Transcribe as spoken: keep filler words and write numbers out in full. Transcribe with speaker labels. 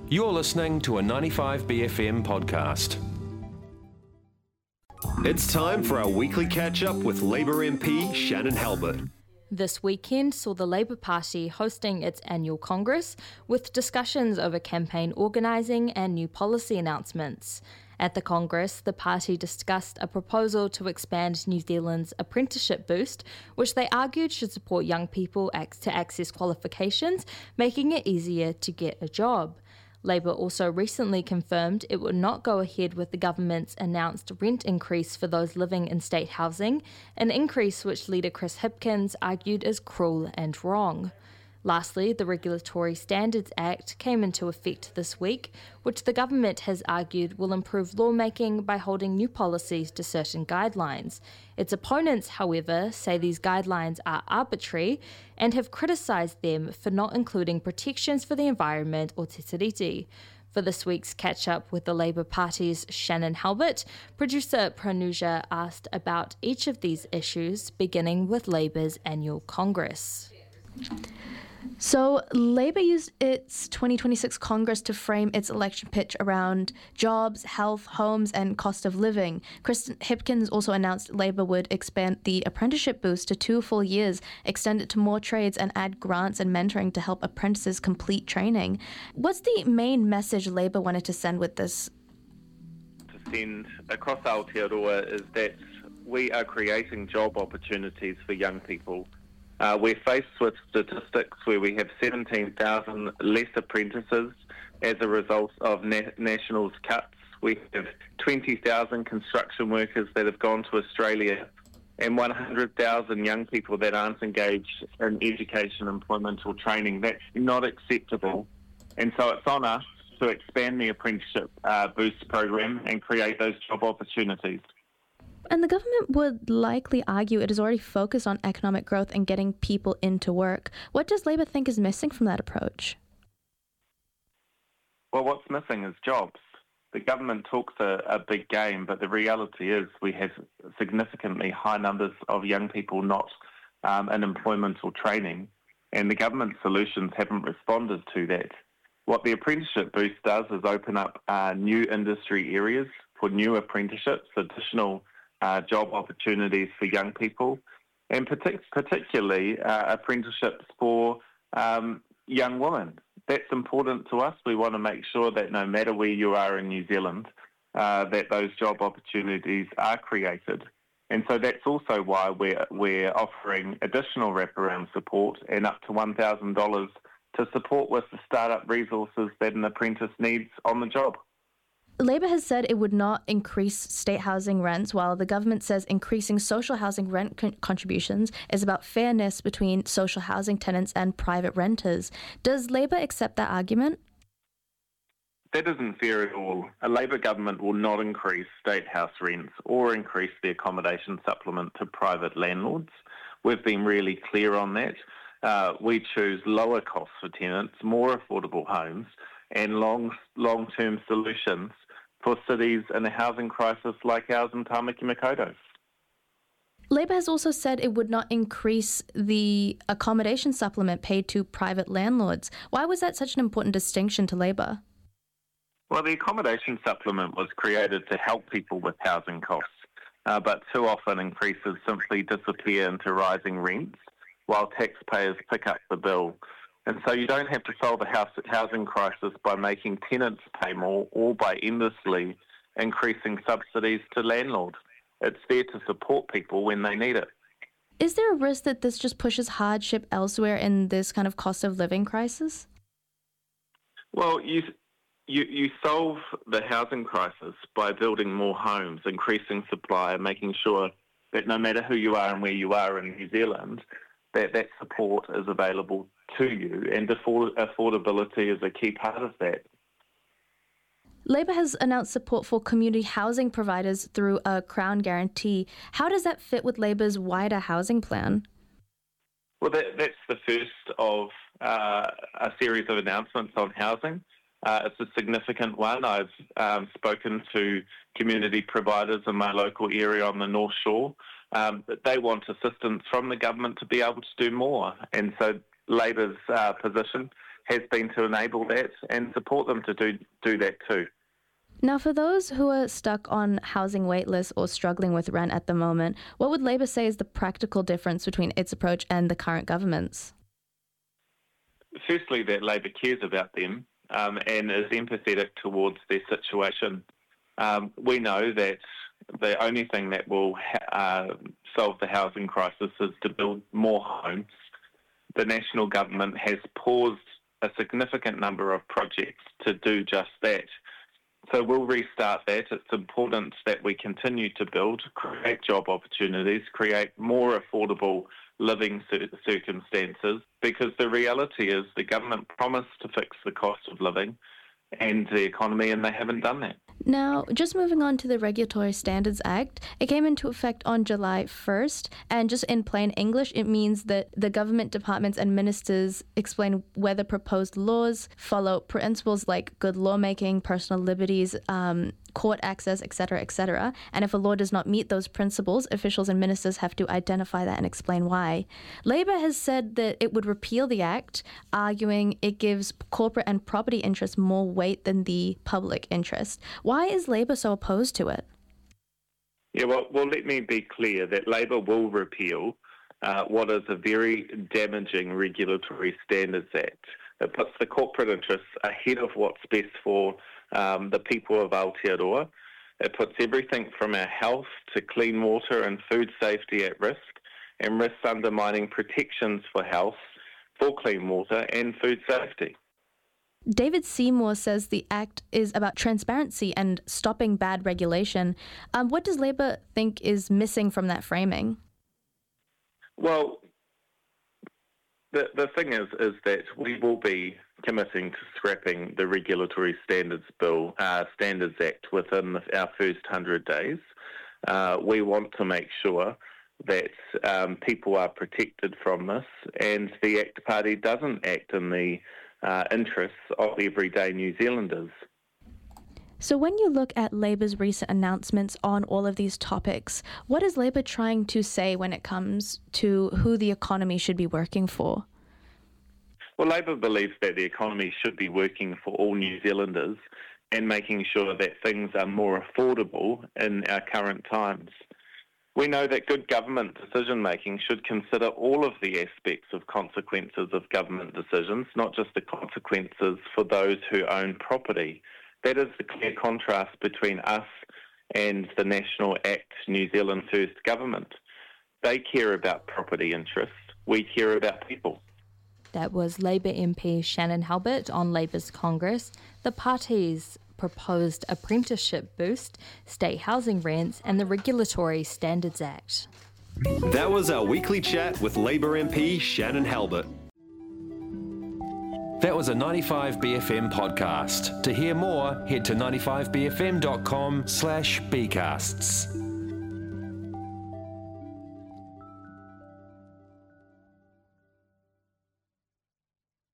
Speaker 1: You're listening to a ninety-five B F M podcast. It's time for our weekly catch-up with Labour M P Shannon Halbert.
Speaker 2: This weekend saw the Labour Party hosting its annual Congress with discussions over campaign organising and new policy announcements. At the Congress, the party discussed a proposal to expand New Zealand's apprenticeship boost, which they argued should support young people to access qualifications, making it easier to get a job. Labour also recently confirmed it would not go ahead with the government's announced rent increase for those living in state housing, an increase which leader Chris Hipkins argued is cruel and wrong. Lastly, the Regulatory Standards Act came into effect this week, which the government has argued will improve lawmaking by holding new policies to certain guidelines. Its opponents, however, say these guidelines are arbitrary and have criticised them for not including protections for the environment or te tiriti. For this week's catch-up with the Labour Party's Shannon Halbert, producer Pranuja asked about each of these issues, beginning with Labour's annual Congress.
Speaker 3: So Labour used its twenty twenty-six Congress to frame its election pitch around jobs, health, homes and cost of living. Chris Hipkins also announced Labour would expand the apprenticeship boost to two full years, extend it to more trades and add grants and mentoring to help apprentices complete training. What's the main message Labour wanted to send with this?
Speaker 4: To send across Aotearoa is that we are creating job opportunities for young people. Uh, we're faced with statistics where we have seventeen thousand less apprentices as a result of na- National's cuts. We have twenty thousand construction workers that have gone to Australia and one hundred thousand young people that aren't engaged in education, employment or training. That's not acceptable. And so it's on us to expand the apprenticeship uh, boost program and create those job opportunities.
Speaker 3: And the government would likely argue it is already focused on economic growth and getting people into work. What does Labour think is missing from that approach?
Speaker 4: Well, what's missing is jobs. The government talks a, a big game, but the reality is we have significantly high numbers of young people not um, in employment or training, and the government solutions haven't responded to that. What the apprenticeship boost does is open up uh, new industry areas for new apprenticeships, additional Uh, job opportunities for young people, and partic- particularly uh, apprenticeships for um, young women. That's important to us. We want to make sure that no matter where you are in New Zealand, uh, that those job opportunities are created. And so that's also why we're, we're offering additional wraparound support and up to one thousand dollars to support with the startup resources that an apprentice needs on the job.
Speaker 3: Labour has said it would not increase state housing rents, while the government says increasing social housing rent con- contributions is about fairness between social housing tenants and private renters. Does Labour accept that argument?
Speaker 4: That isn't fair at all. A Labour government will not increase state house rents or increase the accommodation supplement to private landlords. We've been really clear on that. Uh, we choose lower costs for tenants, more affordable homes, and long, long-term solutions for cities in a housing crisis like ours in Tāmaki Makaurau.
Speaker 3: Labour has also said it would not increase the accommodation supplement paid to private landlords. Why was that such an important distinction to Labour?
Speaker 4: Well, the accommodation supplement was created to help people with housing costs, uh, but too often increases simply disappear into rising rents while taxpayers pick up the bill. And so you don't have to solve a house, housing crisis by making tenants pay more or by endlessly increasing subsidies to landlords. It's there to support people when they need it.
Speaker 3: Is there a risk that this just pushes hardship elsewhere in this kind of cost of living crisis?
Speaker 4: Well, you, you, you solve the housing crisis by building more homes, increasing supply, and making sure that no matter who you are and where you are in New Zealand, that that support is available to you, and afford- affordability is a key part of that.
Speaker 3: Labour has announced support for community housing providers through a Crown guarantee. How does that fit with Labour's wider housing plan?
Speaker 4: Well, that, that's the first of uh, a series of announcements on housing. Uh, it's a significant one. I've um, spoken to community providers in my local area on the North Shore. Um, but they want assistance from the government to be able to do more. And so Labour's uh, position has been to enable that and support them to do, do that too.
Speaker 3: Now, for those who are stuck on housing waitlists or struggling with rent at the moment, what would Labor say is the practical difference between its approach and the current government's?
Speaker 4: Firstly, that Labor cares about them um, and is empathetic towards their situation. Um, we know that the only thing that will ha- uh, solve the housing crisis is to build more homes. The national government has paused a significant number of projects to do just that. So we'll restart that. It's important that we continue to build, create job opportunities, create more affordable living circumstances, because the reality is the government promised to fix the cost of living and the economy, and they haven't done that.
Speaker 3: Now, just moving on to the Regulatory Standards Act, it came into effect on July first, and just in plain English, it means that the government departments and ministers explain whether proposed laws follow principles like good lawmaking, personal liberties, um, court access, et cetera, et cetera. And if a law does not meet those principles, officials and ministers have to identify that and explain why. Labor has said that it would repeal the act, arguing it gives corporate and property interests more weight than the public interest. Why is Labor so opposed to it?
Speaker 4: Yeah, well, well let me be clear that Labor will repeal uh, what is a very damaging Regulatory Standards Act. It puts the corporate interests ahead of what's best for um, the people of Aotearoa. It puts everything from our health to clean water and food safety at risk, and risks undermining protections for health, for clean water and food safety.
Speaker 3: David Seymour says the Act is about transparency and stopping bad regulation. Um, what does Labor think is missing from that framing?
Speaker 4: Well, the the thing is, is that we will be committing to scrapping the Regulatory Standards Bill, uh, Standards Act within our first one hundred days. Uh, we want to make sure that um, people are protected from this, and the ACT Party doesn't act in the Uh, interests of everyday New Zealanders.
Speaker 3: So when you look at Labor's recent announcements on all of these topics, what is Labor trying to say when it comes to who the economy should be working for?
Speaker 4: Well, Labor believes that the economy should be working for all New Zealanders and making sure that things are more affordable in our current times. We know that good government decision-making should consider all of the aspects of consequences of government decisions, not just the consequences for those who own property. That is the clear contrast between us and the National ACT New Zealand First government. They care about property interests. We care about people.
Speaker 2: That was Labor M P Shannon Halbert on Labor's Congress. The party's proposed apprenticeship boost, state housing rents, and the Regulatory Standards Act.
Speaker 1: That was our weekly chat with Labor M P Shannon Halbert.
Speaker 5: That was a ninety-five B F M podcast. To hear more, head to ninety-five b f m dot com slash b casts.